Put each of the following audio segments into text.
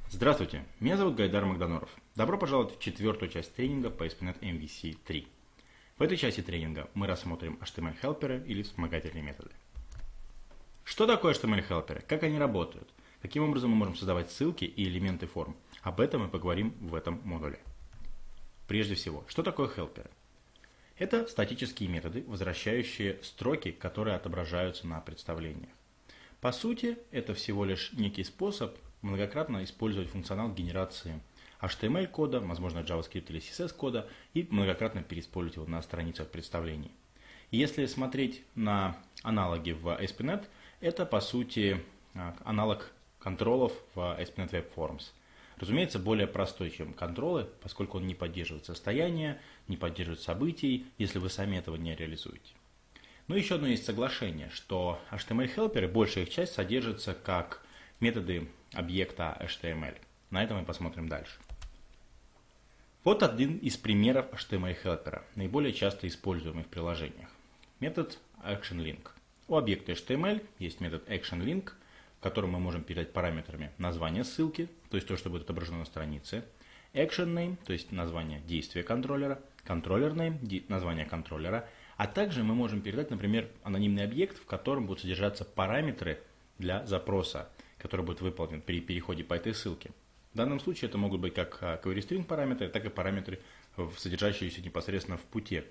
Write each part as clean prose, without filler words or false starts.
Здравствуйте, меня зовут Гайдар Магданоров. Добро пожаловать в четвертую часть тренинга по ASP.NET MVC 3. В этой части тренинга мы рассмотрим HTML-хелперы или вспомогательные методы. Что такое HTML-хелперы? Как они работают? Каким образом мы можем создавать ссылки и элементы форм? Об этом мы поговорим в этом модуле. Прежде всего, что такое хелперы? Это статические методы, возвращающие строки, которые отображаются на представлениях. По сути, это всего лишь некий способ многократно использовать функционал генерации HTML-кода, возможно, JavaScript или CSS-кода, и многократно переиспользовать его на страницах представлений. И если смотреть на аналоги в ASP.NET, это, по сути, аналог контролов в ASP.NET Web Forms. Разумеется, более простой, чем контролы, поскольку он не поддерживает состояние, не поддерживает событий, если вы сами этого не реализуете. Но еще одно есть соглашение, что HTML-хелперы, большая их часть, содержится как методы объекта HTML. На этом мы посмотрим дальше. Вот один из примеров HTML-хелпера, наиболее часто используемый в приложениях. Метод ActionLink. У объекта HTML есть метод ActionLink, в котором мы можем передать параметрами название ссылки, то есть то, что будет отображено на странице, ActionName, то есть название действия контроллера, ControllerName, название контроллера, а также мы можем передать, например, анонимный объект, в котором будут содержаться параметры для запроса, который будет выполнен при переходе по этой ссылке. В данном случае это могут быть как query string параметры, так и параметры, содержащиеся непосредственно в пути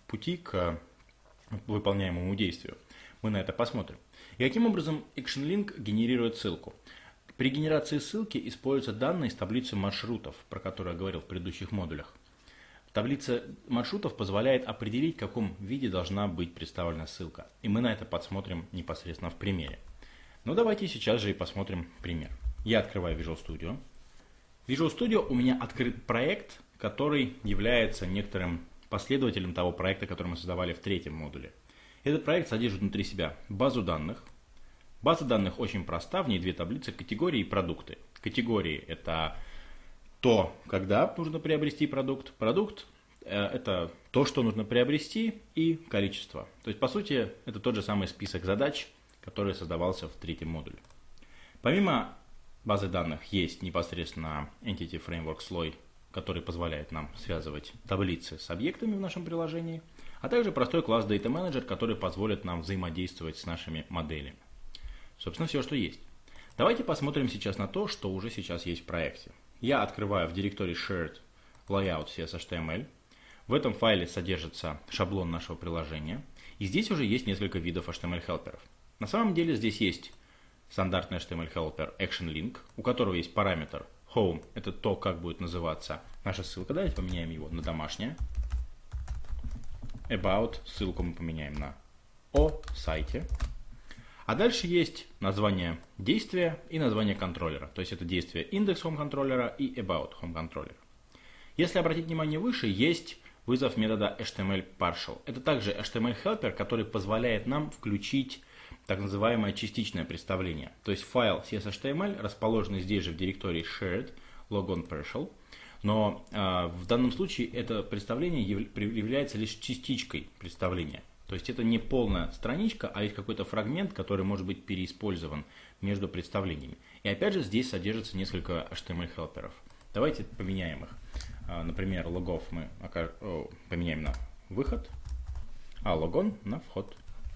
к выполняемому действию. Мы на это посмотрим. И каким образом ActionLink генерирует ссылку? При генерации ссылки используются данные из таблицы маршрутов, про которую я говорил в предыдущих модулях. Таблица маршрутов позволяет определить, в каком виде должна быть представлена ссылка. И мы на это посмотрим непосредственно в примере. Но давайте сейчас же и посмотрим пример. Я открываю Visual Studio. В Visual Studio у меня открыт проект, который является некоторым последователем того проекта, который мы создавали в третьем модуле. Этот проект содержит внутри себя базу данных. База данных очень проста, в ней две таблицы: категории и продукты. Категории – это то, когда нужно приобрести продукт. Продукт – это то, что нужно приобрести, и количество. То есть, по сути, это тот же самый список задач, который создавался в третьем модуле. Помимо базы данных есть непосредственно Entity Framework слой, который позволяет нам связывать таблицы с объектами в нашем приложении, а также простой класс Data Manager, который позволит нам взаимодействовать с нашими моделями. Собственно, все, что есть. Давайте посмотрим сейчас на то, что уже сейчас есть в проекте. Я открываю в директории Shared Layout CS.HTML. В этом файле содержится шаблон нашего приложения. И здесь уже есть несколько видов HTML-хелперов. На самом деле здесь есть стандартный HTML-хелпер ActionLink, у которого есть параметр Home. Это то, как будет называться наша ссылка. Давайте поменяем его на домашнее. About. Ссылку мы поменяем на о сайте. А дальше есть название действия и название контроллера. То есть это действие index home контроллера и about home контроллера. Если обратить внимание выше, есть вызов метода HTML-partial. Это также HTML-хелпер, который позволяет нам включить так называемое частичное представление. То есть файл CS.HTML, расположенный здесь же в директории shared logon partial, но в данном случае это представление является лишь частичкой представления. То есть это не полная страничка, а есть какой-то фрагмент, который может быть переиспользован между представлениями. И опять же здесь содержится несколько HTML-хелперов. Давайте поменяем их. Например, логов мы поменяем на выход, а логон на вход.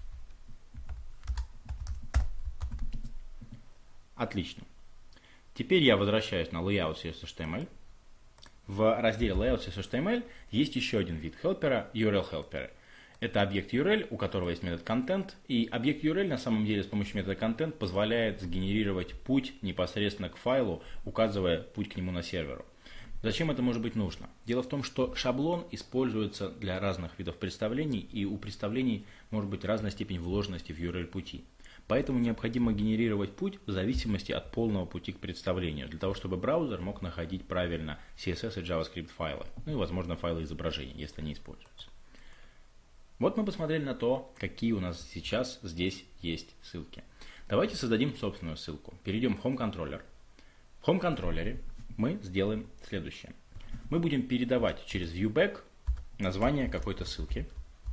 Отлично. Теперь я возвращаюсь на Layout CS.HTML. В разделе Layout CS.HTML есть еще один вид хелпера – URL-хелперы. Это объект URL, у которого есть метод content, и объект URL на самом деле с помощью метода content позволяет сгенерировать путь непосредственно к файлу, указывая путь к нему на серверу. Зачем это может быть нужно? Дело в том, что шаблон используется для разных видов представлений, и у представлений может быть разная степень вложенности в URL пути. Поэтому необходимо генерировать путь в зависимости от полного пути к представлению, для того, чтобы браузер мог находить правильно CSS и JavaScript файлы, ну и, возможно, файлы изображений, если они используются. Вот мы посмотрели на то, какие у нас сейчас здесь есть ссылки. Давайте создадим собственную ссылку. Перейдем в Home Controller. В Home контроллере мы сделаем следующее. Мы будем передавать через ViewBack название какой-то ссылки.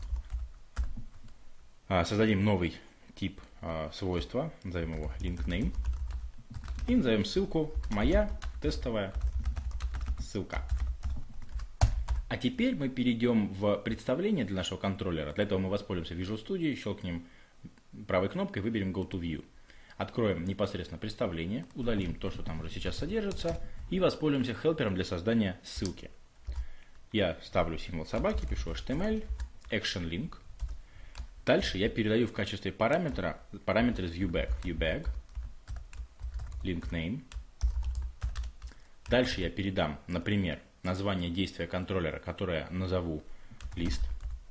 Создадим новый тип свойства, назовем его LinkName. И назовем ссылку «Моя тестовая ссылка. А теперь мы перейдем в представление для нашего контроллера. Для этого мы воспользуемся Visual Studio, щелкнем правой кнопкой, выберем Go to View. Откроем непосредственно представление, удалим то, что там уже сейчас содержится, и воспользуемся хелпером для создания ссылки. Я ставлю символ собаки, пишу HTML, Action Link. Дальше я передаю в качестве параметры из viewBag, link name. Дальше я передам, например, название действия контроллера, которое назову list,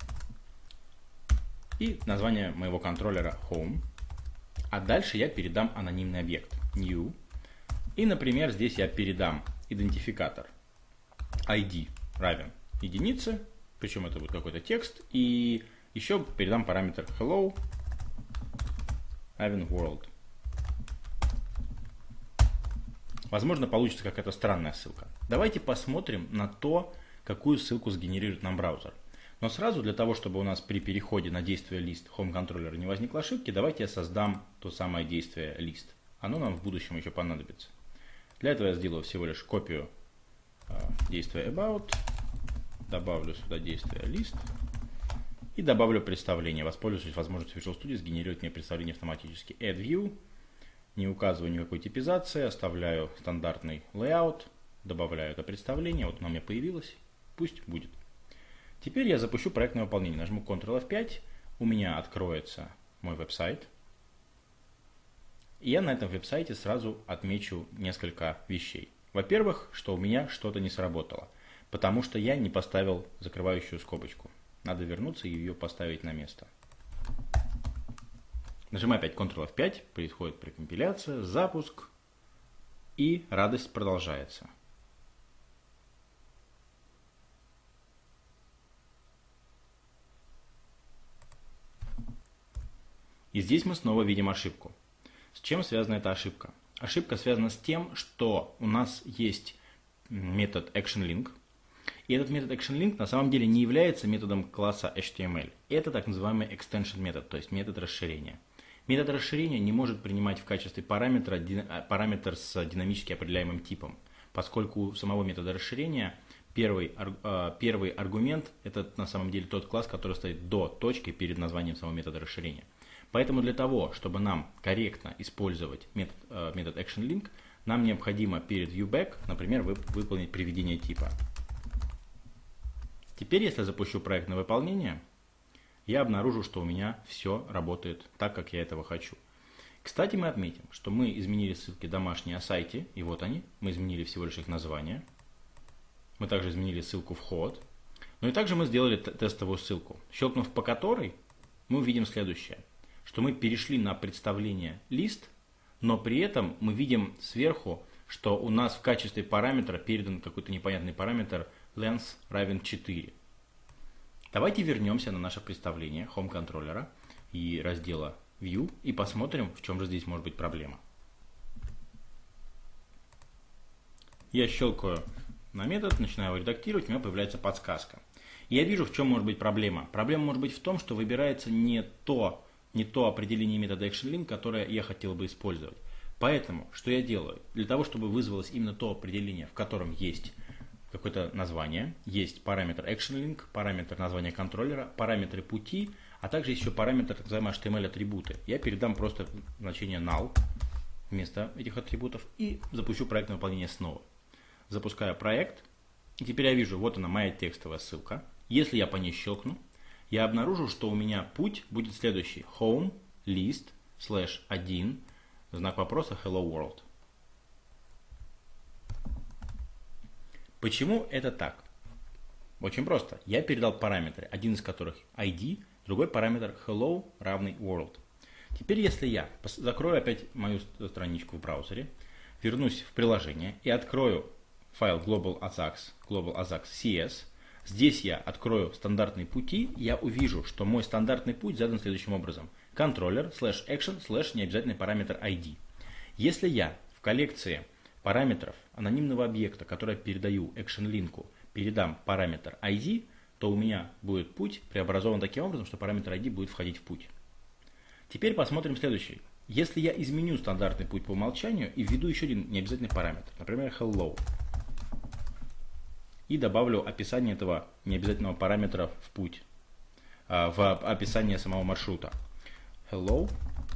и название моего контроллера home. А дальше я передам анонимный объект new. И, например, здесь я передам идентификатор ID равен единице, причем это будет какой-то текст, и еще передам параметр hello равен world. Возможно, получится какая-то странная ссылка. Давайте посмотрим на то, какую ссылку сгенерирует нам браузер. Но сразу, для того, чтобы у нас при переходе на действие list home контроллера не возникло ошибки, давайте я создам то самое действие list. Оно нам в будущем еще понадобится. Для этого я сделаю всего лишь копию действия about, добавлю сюда действие list и добавлю представление. Воспользуюсь возможностью Visual Studio сгенерировать мне представление автоматически. Add view, не указываю никакой типизации, оставляю стандартный layout, добавляю это представление. Вот оно у меня появилось, пусть будет. Теперь я запущу проектное выполнение. Нажму Ctrl F5, у меня откроется мой веб-сайт. И я на этом веб-сайте сразу отмечу несколько вещей. Во-первых, что у меня что-то не сработало, потому что я не поставил закрывающую скобочку. Надо вернуться и ее поставить на место. Нажимаю опять Ctrl F5, происходит прекомпиляция, запуск, и радость продолжается. И здесь мы снова видим ошибку. С чем связана эта ошибка? Ошибка связана с тем, что у нас есть метод ActionLink. И этот метод ActionLink на самом деле не является методом класса HTML. Это так называемый extension метод, то есть метод расширения. Метод расширения не может принимать в качестве параметра параметр с динамически определяемым типом, поскольку у самого метода расширения первый аргумент – это на самом деле тот класс, который стоит до точки перед названием самого метода расширения. Поэтому для того, чтобы нам корректно использовать метод ActionLink, нам необходимо перед viewBag, например, выполнить приведение типа. Теперь, если я запущу проект на выполнение, я обнаружу, что у меня все работает так, как я этого хочу. Кстати, мы отметим, что мы изменили ссылки домашние о сайте, и вот они, мы изменили всего лишь их название. Мы также изменили ссылку вход. Ну и также мы сделали тестовую ссылку. Щелкнув по которой, мы увидим следующее. Что мы перешли на представление list, но при этом мы видим сверху, что у нас в качестве параметра передан какой-то непонятный параметр length равен 4. Давайте вернемся на наше представление home контроллера и раздела view и посмотрим, в чем же здесь может быть проблема. Я щелкаю на метод, начинаю его редактировать, у меня появляется подсказка. И я вижу, в чем может быть проблема. Проблема может быть в том, что выбирается не то определение метода ActionLink, которое я хотел бы использовать. Поэтому, что я делаю? Для того, чтобы вызвалось именно то определение, в котором есть какое-то название, есть параметр ActionLink, параметр названия контроллера, параметры пути, а также еще параметр так называемые HTML-атрибуты. Я передам просто значение null вместо этих атрибутов и запущу проектное выполнение снова. Запускаю проект, и теперь я вижу, вот она моя текстовая ссылка. Если я по ней щелкну, я обнаружу, что у меня путь будет следующий. Home, list, /1, знак вопроса, hello world. Почему это так? Очень просто. Я передал параметры, один из которых ID, другой параметр hello равный world. Теперь, если я закрою опять мою страничку в браузере, вернусь в приложение и открою файл global.ajax.cs, здесь я открою стандартные пути, я увижу, что мой стандартный путь задан следующим образом. Контроллер, /action, необязательный параметр ID. Если я в коллекции параметров анонимного объекта, который я передаю ActionLink, передам параметр ID, то у меня будет путь преобразован таким образом, что параметр ID будет входить в путь. Теперь посмотрим следующий. Если я изменю стандартный путь по умолчанию и введу еще один необязательный параметр, например, hello, и добавлю описание этого необязательного параметра в путь, в описание самого маршрута. Hello,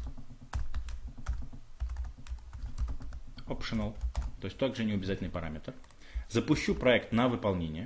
optional, то есть также необязательный параметр. Запущу проект на выполнение.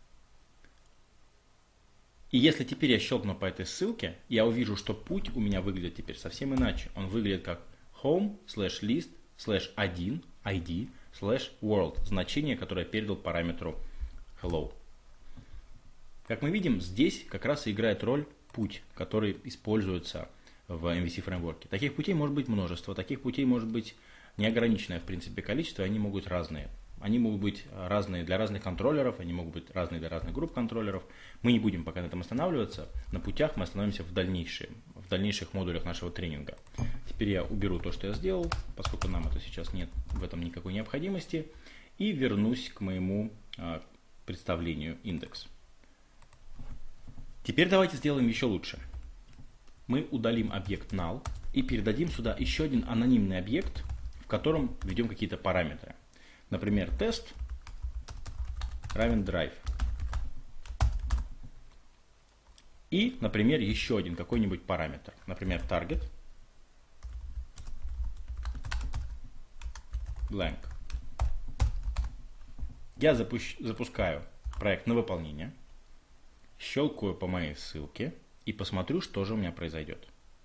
И если теперь я щелкну по этой ссылке, я увижу, что путь у меня выглядит теперь совсем иначе. Он выглядит как home/list/1 id/world, значение, которое я передал параметру hello. Как мы видим, здесь как раз и играет роль путь, который используется в MVC фреймворке. Таких путей может быть множество, таких путей может быть неограниченное в принципе количество, они могут быть разные. Они могут быть разные для разных контроллеров, они могут быть разные для разных групп контроллеров. Мы не будем пока на этом останавливаться. На путях мы остановимся в дальнейших модулях нашего тренинга. Теперь я уберу то, что я сделал, поскольку нам это сейчас нет в этом никакой необходимости. И вернусь к моему представлению индекс. Теперь давайте сделаем еще лучше. Мы удалим объект null и передадим сюда еще один анонимный объект, в котором введем какие-то параметры. Например, тест равен drive. И, например, еще один какой-нибудь параметр. Например, target blank. Я запускаю проект на выполнение, щелкаю по моей ссылке и посмотрю, что же у меня произойдет.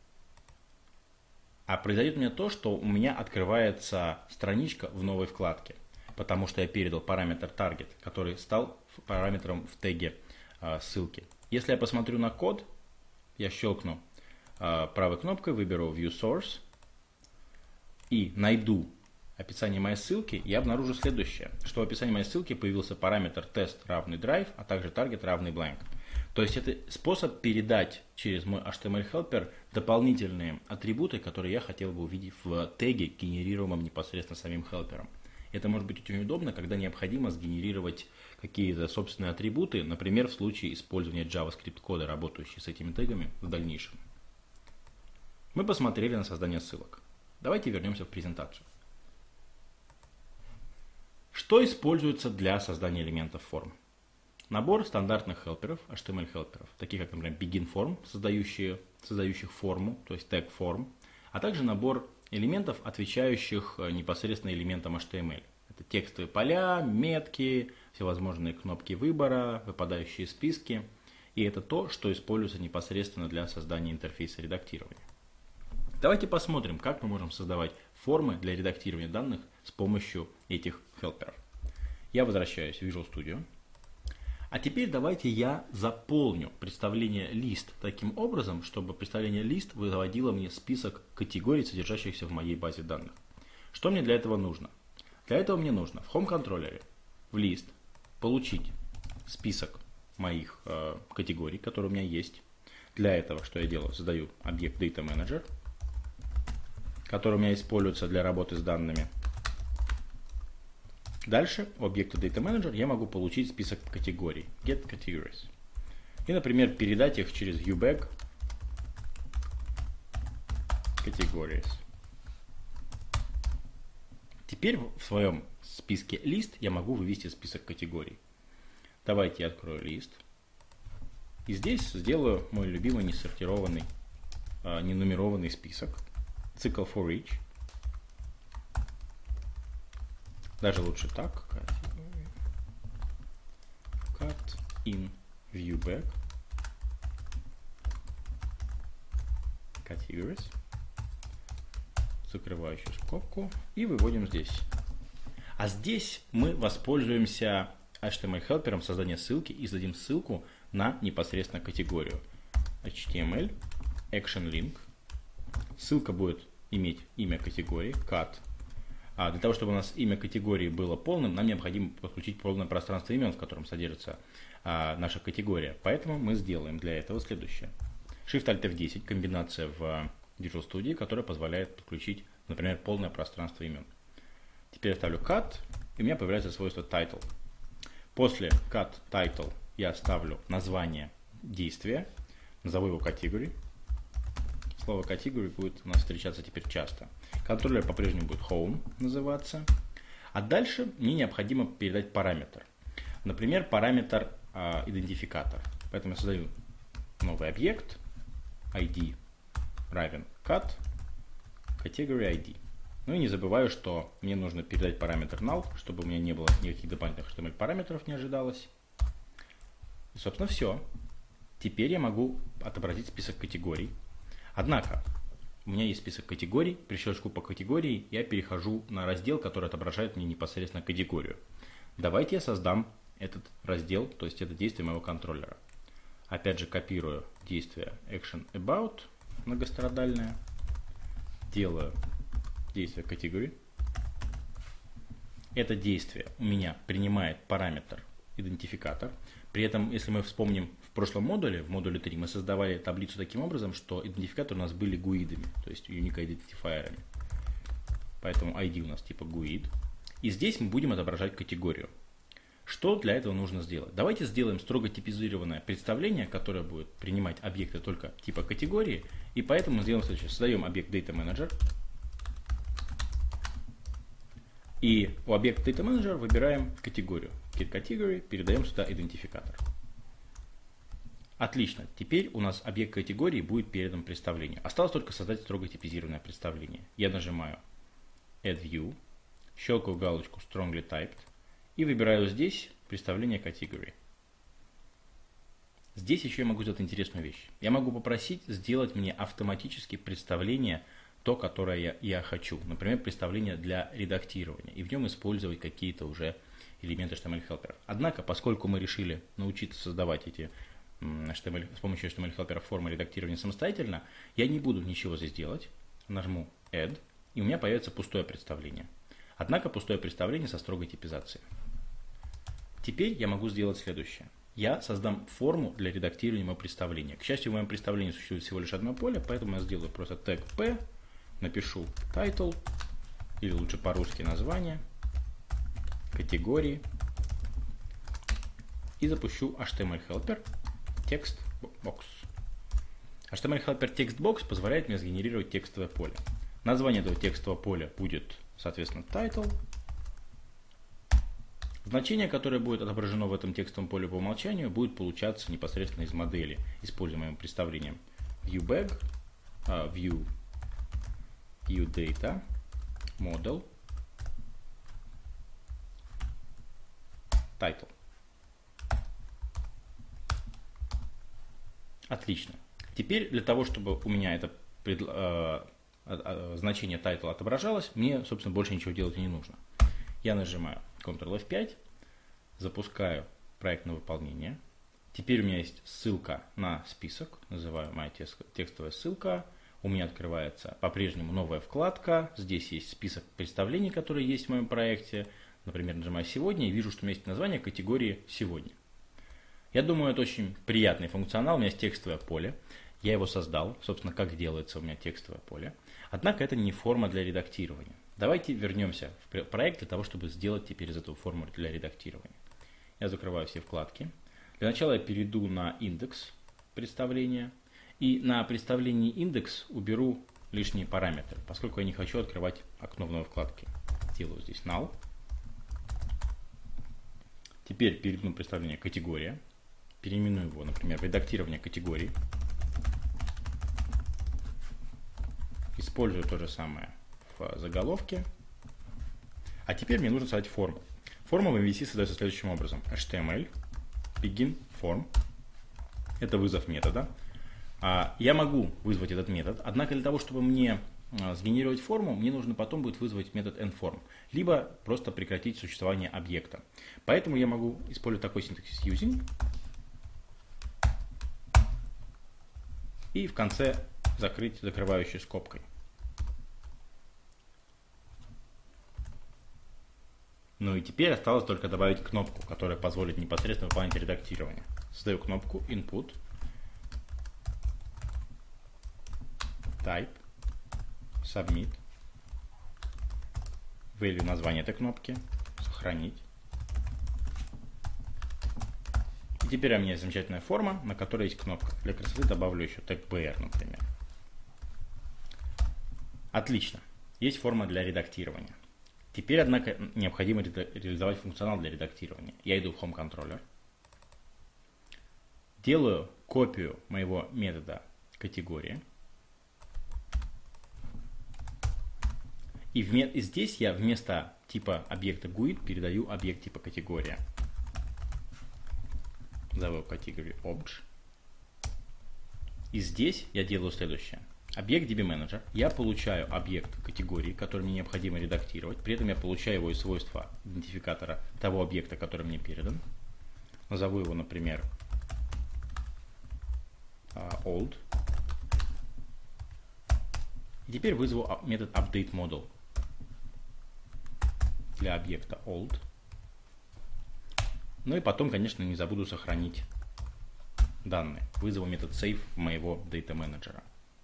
А произойдет у меня то, что у меня открывается страничка в новой вкладке, потому что я передал параметр target, который стал параметром в теге ссылки. Если я посмотрю на код, я щелкну правой кнопкой, выберу View Source и найду описание моей ссылки, я обнаружу следующее, что в описании моей ссылки появился параметр тест равный drive, а также target равный blank. То есть это способ передать через мой HTML helper дополнительные атрибуты, которые я хотел бы увидеть в теге, генерируемом непосредственно самим хелпером. Это может быть очень удобно, когда необходимо сгенерировать какие-то собственные атрибуты, например, в случае использования JavaScript кода, работающей с этими тегами в дальнейшем. Мы посмотрели на создание ссылок. Давайте вернемся в презентацию. Что используется для создания элементов форм? Набор стандартных хелперов, HTML хелперов, таких как, например, begin form, создающих форму, то есть tag form, а также набор элементов, отвечающих непосредственно элементам HTML. Это текстовые поля, метки, всевозможные кнопки выбора, выпадающие списки. И это то, что используется непосредственно для создания интерфейса редактирования. Давайте посмотрим, как мы можем создавать формы для редактирования данных с помощью этих хелперов. Я возвращаюсь в Visual Studio. А теперь давайте я заполню представление list таким образом, чтобы представление list выводило мне список категорий, содержащихся в моей базе данных. Что мне для этого нужно? Для этого мне нужно в Home контроллере в list получить список моих категорий, которые у меня есть. Для этого что я делаю? Создаю объект Data Manager, который у меня используется для работы с данными. Дальше у объекта Data Manager я могу получить список категорий, get categories. И, например, передать их через viewBag categories. Теперь в своем списке list я могу вывести список категорий. Давайте я открою лист. И здесь сделаю мой любимый несортированный, ненумерованный список. Цикл for each. Даже лучше так. Cut in viewBag categories. Закрывающую скобку. И выводим здесь. А здесь мы воспользуемся HTML хелпером создания ссылки и зададим ссылку на непосредственно категорию. HTML action link. Ссылка будет иметь имя категории cut. А для того, чтобы у нас имя категории было полным, нам необходимо подключить полное пространство имен, в котором содержится наша категория. Поэтому мы сделаем для этого следующее. Shift-Alt-F10, комбинация в Visual Studio, которая позволяет подключить, например, полное пространство имен. Теперь я ставлю cut, и у меня появляется свойство title. После cut title я ставлю название действия, назову его category, Слово category будет у нас встречаться теперь часто. Контроллер по-прежнему будет home называться. А дальше мне необходимо передать параметр. Например, параметр идентификатор. Поэтому я создаю новый объект ID равен cat category ID. Ну и не забываю, что мне нужно передать параметр null, чтобы у меня не было никаких дополнительных HTML параметров, не ожидалось. И, собственно, все. Теперь я могу отобразить список категорий. Однако, у меня есть список категорий. При щелчку по категории я перехожу на раздел, который отображает мне непосредственно категорию. Давайте я создам этот раздел, то есть это действие моего контроллера. Опять же, копирую действие action about многострадальное. Делаю действие category. Это действие у меня принимает параметр идентификатор. При этом, если мы вспомним в прошлом модуле, в модуле 3, мы создавали таблицу таким образом, что идентификаторы у нас были GUID-ами, то есть unique identifier'ами. Поэтому ID у нас типа GUID. И здесь мы будем отображать категорию. Что для этого нужно сделать? Давайте сделаем строго типизированное представление, которое будет принимать объекты только типа категории. И поэтому мы сделаем следующее. Создаем объект DataManager. И у объекта DataManager выбираем категорию. Category, передаем сюда идентификатор. Отлично. Теперь у нас объект категории будет передан представлению. Осталось только создать строго типизированное представление. Я нажимаю Add View, щелкаю галочку Strongly Typed и выбираю здесь представление Category. Здесь еще я могу сделать интересную вещь. Я могу попросить сделать мне автоматически представление, то, которое я хочу. Например, представление для редактирования. И в нем использовать какие-то уже элементы HTML-хелперов. Однако, поскольку мы решили научиться создавать эти с помощью HTML-хелперов формы редактирования самостоятельно, я не буду ничего здесь делать. Нажму Add, и у меня появится пустое представление. Однако пустое представление со строгой типизацией. Теперь я могу сделать следующее. Я создам форму для редактирования моего представления. К счастью, в моем представлении существует всего лишь одно поле, поэтому я сделаю просто тег P, напишу title, или лучше по-русски название, категории, и запущу HTML-helper TextBox. HTML-helper TextBox позволяет мне сгенерировать текстовое поле. Название этого текстового поля будет, соответственно, title. Значение, которое будет отображено в этом текстовом поле по умолчанию, будет получаться непосредственно из модели, используемым представлением viewBag, viewData, model, title. Отлично. Теперь для того, чтобы у меня это значение title отображалось, мне, собственно, больше ничего делать не нужно. Я нажимаю Ctrl F5, запускаю проект на выполнение. Теперь у меня есть ссылка на список, называю моя текстовая ссылка. У меня открывается по-прежнему новая вкладка. Здесь есть список представлений, которые есть в моем проекте. Например, нажимаю «Сегодня» и вижу, что у меня есть название категории «Сегодня». Я думаю, это очень приятный функционал. У меня есть текстовое поле. Я его создал. Собственно, как делается у меня текстовое поле. Однако это не форма для редактирования. Давайте вернемся в проект для того, чтобы сделать теперь из этого форму для редактирования. Я закрываю все вкладки. Для начала я перейду на индекс представления. И на представлении индекс уберу лишние параметры, поскольку я не хочу открывать окно в новой вкладке. Делаю здесь null. Теперь перейду на представление категория. Переименую его, например, в редактирование категорий. Использую то же самое в заголовке. А теперь мне нужно создать форму. Форма в MVC создается следующим образом. HTML begin form. Это вызов метода. Я могу вызвать этот метод, однако для того, чтобы мне сгенерировать форму, мне нужно потом будет вызвать метод endForm, либо просто прекратить существование объекта. Поэтому я могу использовать такой синтаксис using и в конце закрыть закрывающей скобкой. Ну и теперь осталось только добавить кнопку, которая позволит непосредственно выполнять редактирование. Создаю кнопку Input, Type, Submit, value название этой кнопки, сохранить. И теперь у меня есть замечательная форма, на которой есть кнопка. Для красоты добавлю еще тег BR, например. Отлично. Есть форма для редактирования. Теперь, однако, необходимо реализовать функционал для редактирования. Я иду в Home Controller. Делаю копию моего метода категории. И здесь я вместо типа объекта GUID передаю объект типа категория. Зову category obj. И здесь я делаю следующее. Объект DBManager. Я получаю объект категории, который мне необходимо редактировать. При этом я получаю его из свойства идентификатора того объекта, который мне передан. Назову его, например, old. И теперь вызову метод updateModel для объекта old. Ну и потом, конечно, не забуду сохранить данные. Вызову метод save моего data менеджера.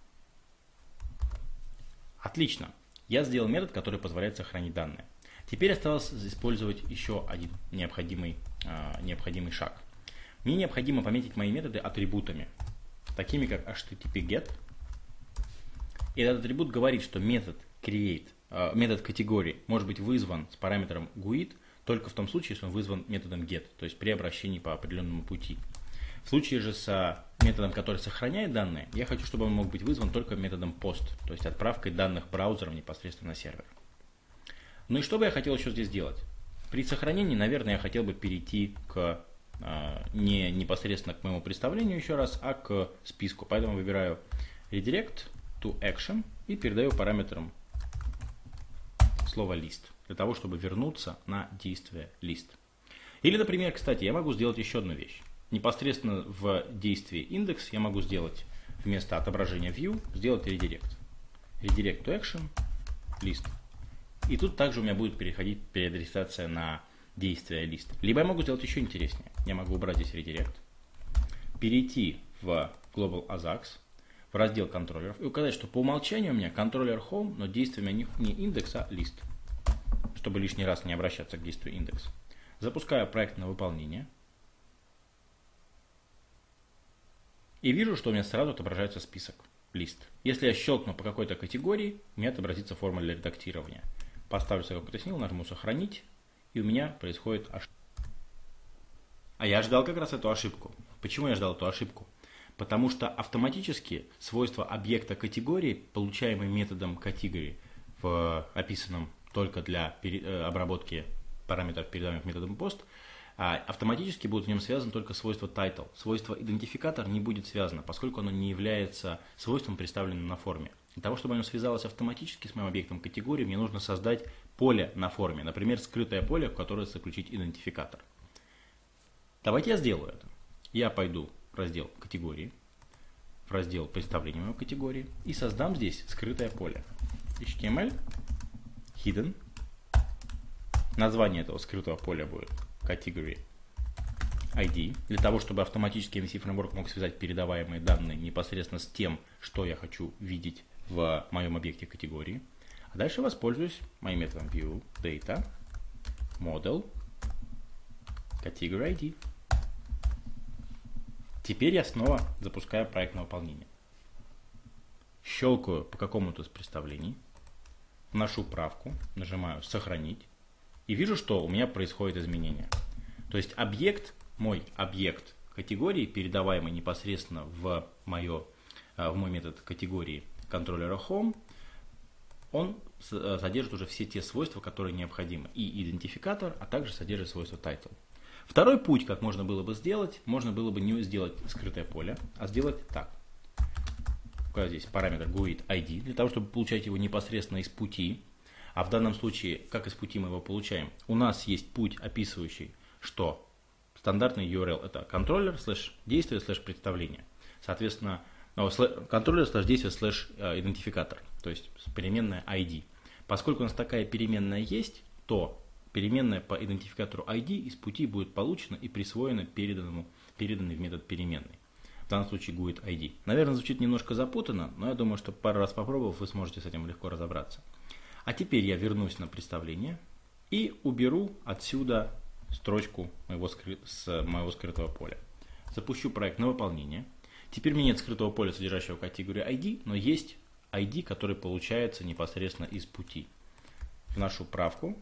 Отлично. Я сделал метод, который позволяет сохранить данные. Теперь осталось использовать еще один необходимый шаг. Мне необходимо пометить мои методы атрибутами, такими как http:/get. И этот атрибут говорит, что метод create, метод категории может быть вызван с параметром GUID только в том случае, если он вызван методом get, то есть при обращении по определенному пути. В случае же с методом, который сохраняет данные, я хочу, чтобы он мог быть вызван только методом post, то есть отправкой данных браузером непосредственно на сервер. Ну и что бы я хотел еще здесь сделать? При сохранении, наверное, я хотел бы перейти не непосредственно к моему представлению еще раз, а к списку. Поэтому выбираю redirect to action и передаю параметрам слово list, для того, чтобы вернуться на действие list. Или, например, кстати, я могу сделать еще одну вещь. Непосредственно в действии индекс я могу сделать вместо отображения view, сделать redirect. Redirect to action, list. И тут также у меня будет переходить переадресация на действие list. Либо я могу сделать еще интереснее. Я могу убрать здесь redirect, перейти в Global ASAX, в раздел контроллеров и указать, что по умолчанию у меня контроллер home, но действие у меня не индекс, а list, чтобы лишний раз не обращаться к действию индекс. Запускаю проект на выполнение. И вижу, что у меня сразу отображается список, лист. Если я щелкну по какой-то категории, у меня отобразится форма для редактирования. Поставлю себе какой-то символ, нажму сохранить, и у меня происходит ошибка. А я ждал как раз эту ошибку. Почему я ждал эту ошибку? Потому что автоматически свойства объекта категории, получаемые методом category, описанным только для обработки параметров, передаваемых методом post, автоматически будут в нем связаны только свойства title. Свойство идентификатор не будет связано, поскольку оно не является свойством, представленным на форме. Для того, чтобы оно связалось автоматически с моим объектом категории, мне нужно создать поле на форме, например, скрытое поле, в которое заключить идентификатор. Давайте я сделаю это. Я пойду в раздел категории, в раздел представления моей категории и создам здесь скрытое поле. HTML, hidden. Название этого скрытого поля будет category ID, для того, чтобы автоматически MVC Framework мог связать передаваемые данные непосредственно с тем, что я хочу видеть в моем объекте категории. А дальше воспользуюсь моим методом view data model category ID. Теперь я снова запускаю проект на выполнение. Щелкаю по какому-то из представлений, вношу правку, нажимаю «Сохранить» и вижу, что у меня происходит изменение. То есть мой объект категории, передаваемый непосредственно в мой метод категории контроллера Home, он содержит уже все те свойства, которые необходимы. И идентификатор, а также содержит свойства title. Второй путь, как можно было бы сделать, можно было бы не сделать скрытое поле, а сделать так. Указать здесь параметр GUID ID, для того, чтобы получать его непосредственно из пути. А в данном случае, как из пути мы его получаем? У нас есть путь, описывающий, что стандартный URL это контроллер /действие /представление. Соответственно, контроллер /действие /идентификатор, то есть переменная ID. Поскольку у нас такая переменная есть, то переменная по идентификатору ID из пути будет получена и присвоена переданной в метод переменной. В данном случае GUID ID. Наверное, звучит немножко запутанно, но я думаю, что пару раз попробовав, вы сможете с этим легко разобраться. А теперь я вернусь на представление и уберу отсюда строчку с моего скрытого поля. Запущу проект на выполнение. Теперь у меня нет скрытого поля, содержащего категорию ID, но есть ID, который получается непосредственно из пути. Вношу правку.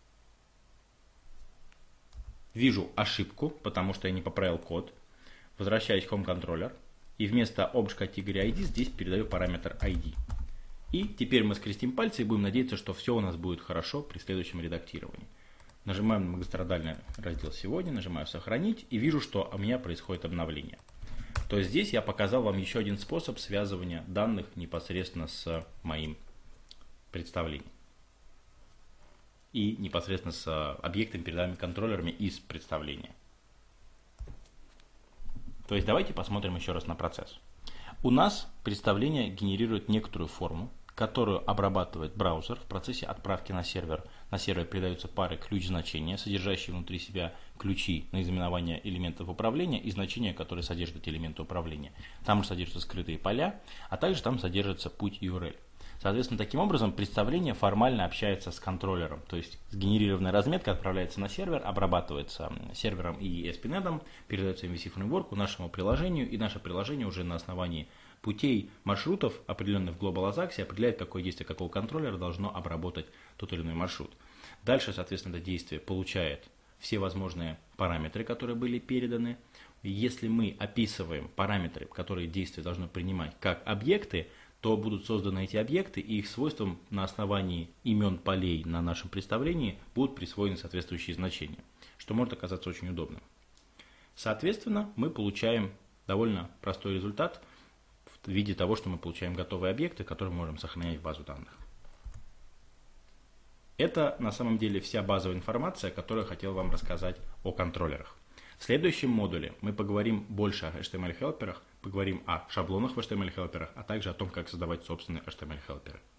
Вижу ошибку, потому что я не поправил код. Возвращаюсь в Home Controller. И вместо Object Category ID здесь передаю параметр ID. И теперь мы скрестим пальцы и будем надеяться, что все у нас будет хорошо при следующем редактировании. Нажимаем на многострадальный раздел «Сегодня», нажимаю «Сохранить» и вижу, что у меня происходит обновление. То есть здесь я показал вам еще один способ связывания данных непосредственно с моим представлением. И непосредственно с объектами, передаваемыми контроллерами из представления. То есть давайте посмотрим еще раз на процесс. У нас представление генерирует некоторую форму, которую обрабатывает браузер в процессе отправки на сервер. На сервер передаются пары ключ-значения, содержащие внутри себя ключи наименования элементов управления и значения, которые содержат эти элементы управления. Там же содержатся скрытые поля, а также там содержится путь URL. Соответственно, таким образом представление формально общается с контроллером. То есть сгенерированная разметка отправляется на сервер, обрабатывается сервером и ESP.NET, передается MVC фреймворку, нашему приложению, и наше приложение уже на основании путей, маршрутов, определенных в Global Ajax, определяет, какое действие какого контроллера должно обработать тот или иной маршрут. Дальше, соответственно, это действие получает все возможные параметры, которые были переданы. Если мы описываем параметры, которые действие должно принимать как объекты, то будут созданы эти объекты, и их свойствам на основании имен полей на нашем представлении будут присвоены соответствующие значения, что может оказаться очень удобным. Соответственно, мы получаем довольно простой результат в виде того, что мы получаем готовые объекты, которые мы можем сохранять в базу данных. Это на самом деле вся базовая информация, которую я хотел вам рассказать о контроллерах. В следующем модуле мы поговорим больше о HTML-хелперах, поговорим о шаблонах в HTML-хелперах, а также о том, как создавать собственные HTML-хелперы.